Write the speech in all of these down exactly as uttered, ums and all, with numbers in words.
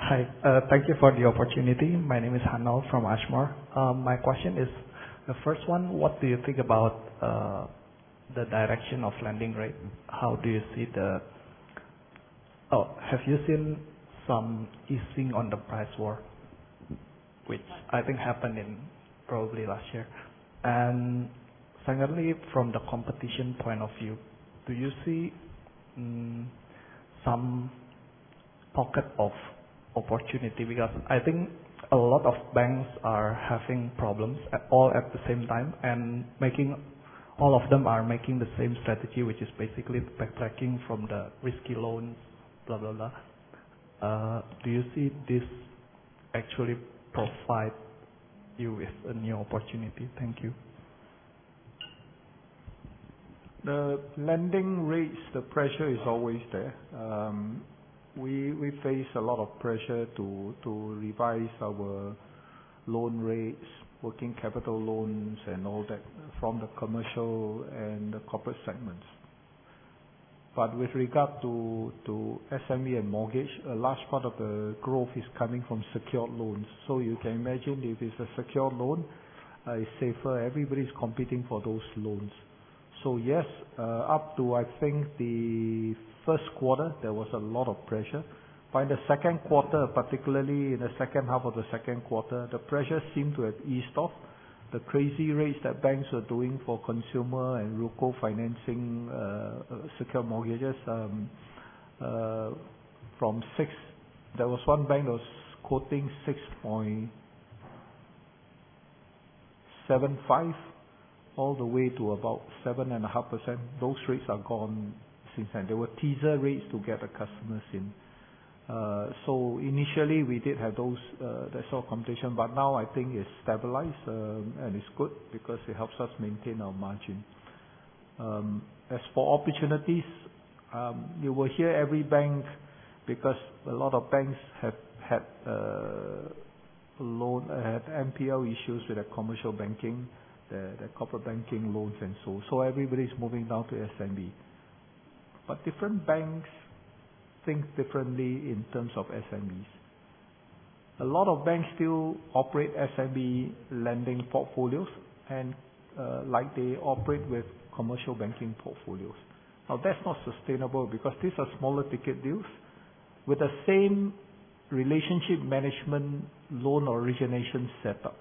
Hi. Uh Thank you for the opportunity. My name is Hanal from Ashmore. Um, My question is, the first one, what do you think about uh the direction of lending rate? How do you see the... Oh, have you seen some easing on the price war, which I think happened in probably last year? And secondly, from the competition point of view, do you see mm, some pocket of opportunity? Because I think a lot of banks are having problems at all at the same time, and making all of them are making the same strategy, which is basically backtracking from the risky loans, blah blah blah. Uh, do you see this actually provide you with a new opportunity? Thank you. The lending rates, the pressure is always there. Um, We we face a lot of pressure to to revise our loan rates, working capital loans and all that from the commercial and the corporate segments. But with regard to to S M E and mortgage, a large part of the growth is coming from secured loans. So you can imagine if it's a secured loan, uh, it's safer. Everybody's competing for those loans. So yes, uh, up to I think the first quarter, there was a lot of pressure. By the second quarter, particularly in the second half of the second quarter, the pressure seemed to have eased off. The crazy rates that banks were doing for consumer and RUCO financing, uh, secure mortgages, um, uh, from six, there was one bank that was quoting six point seven five all the way to about seven and a half percent. Those rates are gone since then. There were teaser rates to get the customers in. Uh, so initially we did have those uh, that sort of competition, but now I think it's stabilized um, and it's good because it helps us maintain our margin. Um, as for opportunities, um, you will hear every bank, because a lot of banks have had uh, loan uh, had N P L issues with the commercial banking, the, the corporate banking loans and so. So everybody's moving down to S M B. But different banks think differently in terms of S M Bs. A lot of banks still operate S M B lending portfolios, and uh, like they operate with commercial banking portfolios. Now that's not sustainable, because these are smaller ticket deals with the same relationship management loan origination setup.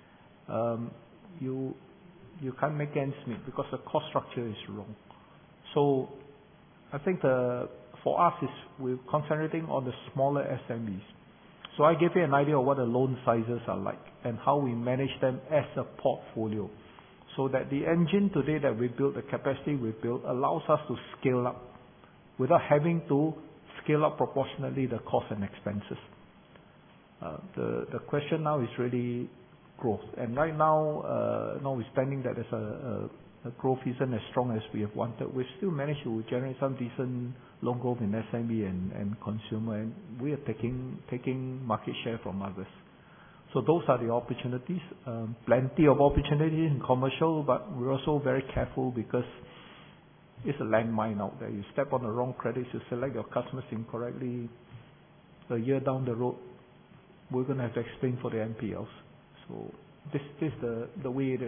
Um, you you can't make ends meet because the cost structure is wrong. So I think the, for us is we're concentrating on the smaller S M Bs. So I gave you an idea of what the loan sizes are like and how we manage them as a portfolio. So that the engine today that we built, the capacity we built, allows us to scale up without having to scale up proportionately the cost and expenses. Uh, the the question now is really growth. And right now, uh, notwithstanding that there's a, a The growth isn't as strong as we have wanted, we've still managed to generate some decent loan growth in S M E and, and consumer, and we are taking taking market share from others. So those are the opportunities. Um, plenty of opportunities in commercial, but we're also very careful because it's a landmine out there. You step on the wrong credits, you select your customers incorrectly. A year down the road, we're going to have to explain for the N P Ls. So this, this is the, the way it is.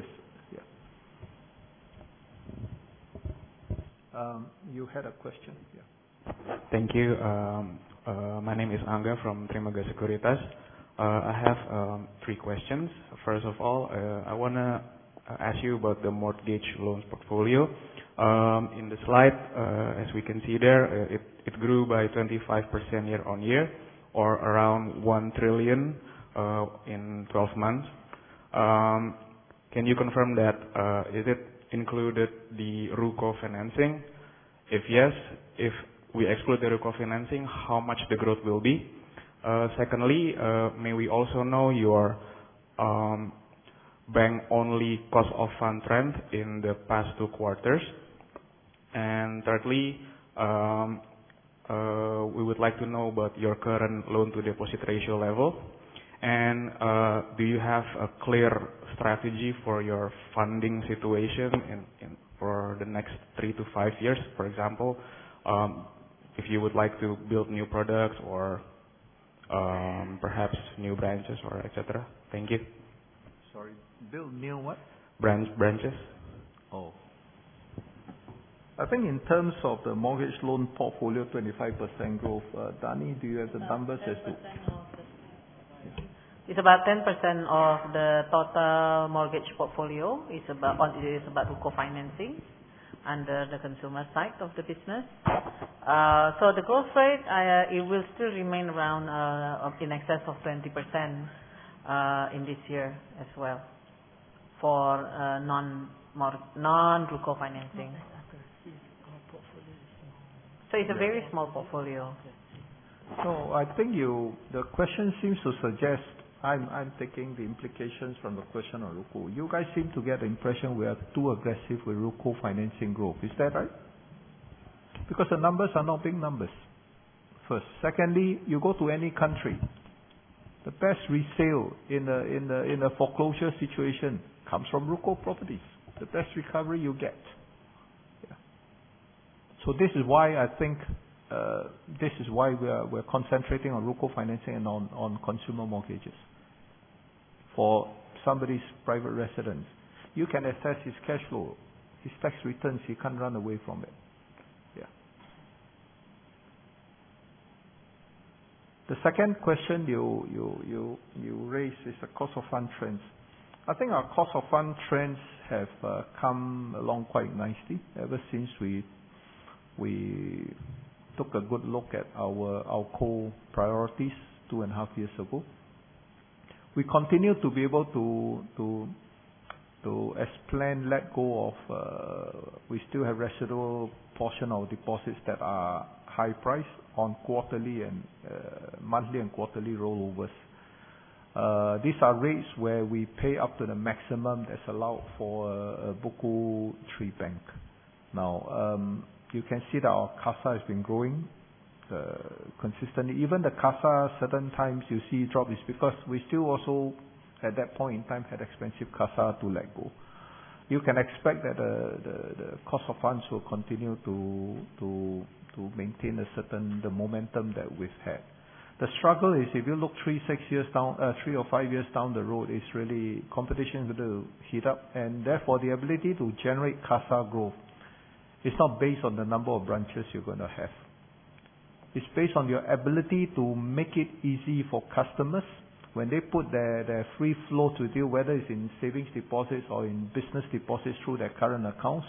Um, you had a question? Yeah. Thank you. Um, uh, my name is Angga from Trimaga Sekuritas. Uh, I have um, three questions. First of all, uh, I want to ask you about the mortgage loans portfolio. Um, in the slide, uh, as we can see there, uh, it, it grew by twenty-five percent year on year, or around one trillion uh, in twelve months. Um, can you confirm that? Uh, is it included the RUCO financing? If yes, if we exclude the RUCO financing, how much the growth will be? Uh, secondly, uh, may we also know your um, bank-only cost of fund trend in the past two quarters? And thirdly, um, uh, we would like to know about your current loan-to-deposit ratio level. And uh, do you have a clear strategy for your funding situation in, in, for the next three to five years? For example, um, if you would like to build new products or um, perhaps new branches or et cetera? Thank you. Sorry, build new what? Branch branches. Oh. I think in terms of the mortgage loan portfolio, twenty-five percent growth. Uh, Dani, do you have the numbers as to? It's about ten percent of the total mortgage portfolio. It's about on it is about RUCO financing under the consumer side of the business. Uh, so the growth rate, uh, it will still remain around uh, in excess of twenty percent uh, in this year as well for uh, non non RUCO financing. So it's a very small portfolio. So I think you the question seems to suggest I'm I'm taking the implications from the question on RUCO. You guys seem to get the impression we are too aggressive with RUCO financing growth. Is that right? Because the numbers are not big numbers. First. Secondly, you go to any country, the best resale in a in a in a foreclosure situation comes from RUCO properties. The best recovery you get. Yeah. So this is why I think uh, this is why we are we're concentrating on RUCO financing and on, on consumer mortgages. For somebody's private residence, you can assess his cash flow, his tax returns. He can't run away from it. Yeah. The second question you you you you raise is the cost of fund trends. I think our cost of fund trends have uh, come along quite nicely ever since we we took a good look at our our core priorities two and a half years ago. We continue to be able to to to as planned let go of. Uh, we still have residual portion of deposits that are high price on quarterly and uh, monthly and quarterly rollovers. Uh, these are rates where we pay up to the maximum that's allowed for a, a Buku three bank. Now, um, you can see that our CASA has been growing uh, consistently. Even the CASA, certain times you see drop is because we still also, at that point in time, had expensive CASA to let go. You can expect that the, the, the cost of funds will continue to to to maintain a certain the momentum that we've had. The struggle is if you look three, six years down, uh, three or five years down the road, is really competition is going to heat up, and therefore the ability to generate CASA growth is not based on the number of branches you're going to have. It's based on your ability to make it easy for customers when they put their, their free flow to deal, whether it's in savings deposits or in business deposits through their current accounts,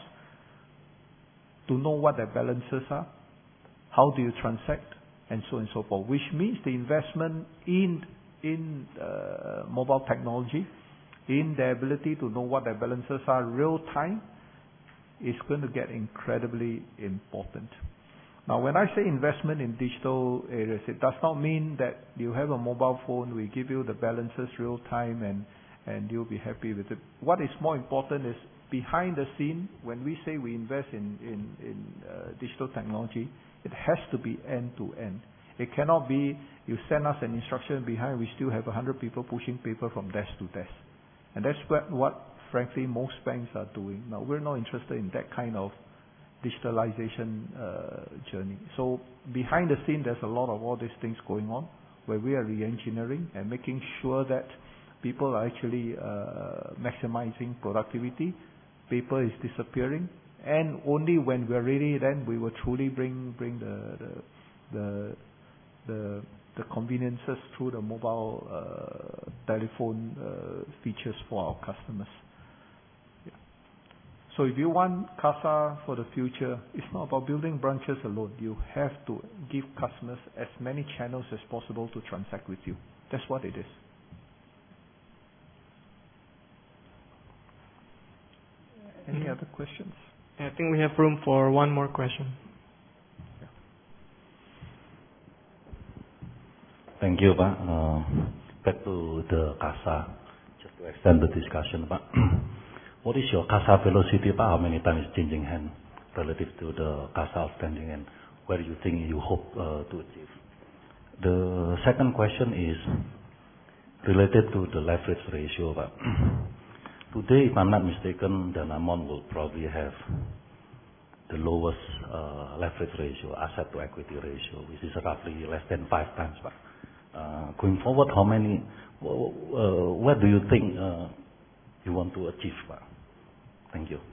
to know what their balances are, how do you transact, and so on and so forth, which means the investment in in uh, mobile technology, in their ability to know what their balances are real time, is going to get incredibly important. Now, when I say investment in digital areas, it does not mean that you have a mobile phone, we give you the balances real time and, and you'll be happy with it. What is more important is behind the scene, when we say we invest in, in, in uh, digital technology, it has to be end to end. It cannot be you send us an instruction behind, we still have one hundred people pushing paper from desk to desk. And that's what, what frankly, most banks are doing. Now, we're not interested in that kind of digitalization uh, journey. So behind the scene, there's a lot of all these things going on where we are re-engineering and making sure that people are actually uh, maximizing productivity. Paper is disappearing, and only when we're ready, then we will truly bring bring the the the the, the conveniences through the mobile uh, telephone uh, features for our customers. So if you want CASA for the future, it's not about building branches alone. You have to give customers as many channels as possible to transact with you. That's what it is. Any mm-hmm. other questions? I think we have room for one more question. Yeah. Thank you, Pak. Uh, back to the CASA, just to extend the discussion, Pak. What is your CASA velocity, Pak? How many times changing hand relative to the CASA outstanding, and where you think you hope uh, to achieve? The second question is related to the leverage ratio, Pak. Today, if I'm not mistaken, Danamon will probably have the lowest uh, leverage ratio, asset to equity ratio, which is roughly less than five times, Pak. Uh, going forward, how many, uh, what do you think uh, you want to achieve? Pak? Thank you.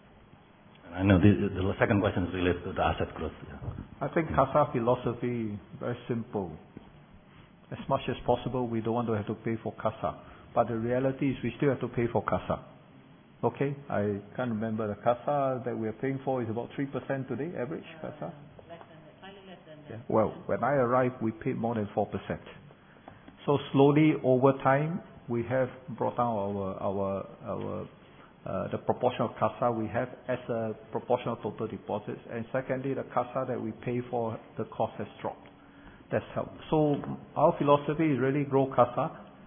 I know this, the second question is related to the asset growth. Yeah. I think CASA philosophy, very simple. As much as possible, we don't want to have to pay for CASA. But the reality is we still have to pay for CASA. Okay? I can't remember. The CASA that we are paying for is about three percent today, average CASA. Less than that, slightly less than that. Yeah. Well, when I arrived, we paid more than four percent. So slowly, over time, we have brought down our, our, our uh, the proportion of CASA we have as a proportion of total deposits. And secondly, the CASA that we pay for, the cost has dropped. That's helped. So our philosophy is really grow CASA,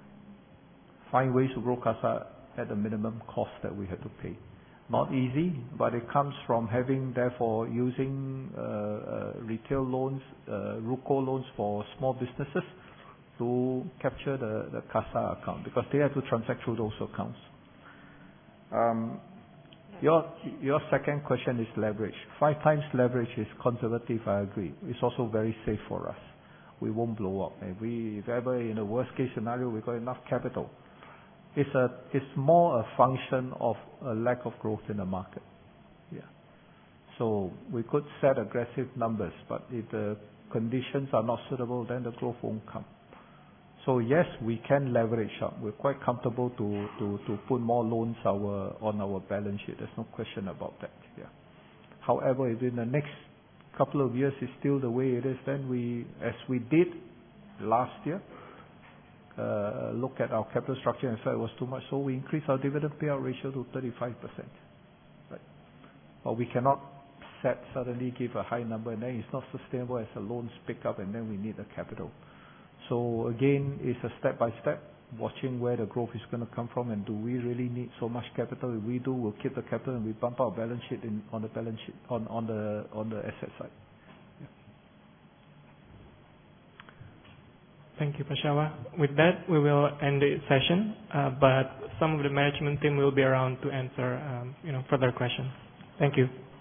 find ways to grow CASA at the minimum cost that we have to pay. Not easy, but it comes from having, therefore, using uh, uh, retail loans, uh, RUCO loans for small businesses to capture the, the CASA account, because they have to transact through those accounts. Um, your your second question is leverage. Five times leverage is conservative, I agree. It's also very safe for us. We won't blow up. If we, if ever in a worst case scenario, we got enough capital. It's a, it's more a function of a lack of growth in the market. Yeah. So we could set aggressive numbers, but if the conditions are not suitable, then the growth won't come. So yes, we can leverage up. We're quite comfortable to, to, to put more loans our, on our balance sheet. There's no question about that. Yeah. However, if in the next couple of years is still the way it is, then we, as we did last year, uh, look at our capital structure and felt it was too much, so we increased our dividend payout ratio to thirty-five percent. Right. But we cannot set, suddenly give a high number, and then it's not sustainable as the loans pick up and then we need the capital. So again, it's a step by step, watching where the growth is going to come from, and do we really need so much capital? If we do, we'll keep the capital and we bump our balance sheet in, on the balance sheet on, on the on the asset side. Yeah. Thank you, Pak Syawak. With that, we will end the session. Uh, but some of the management team will be around to answer, um, you know, further questions. Thank you.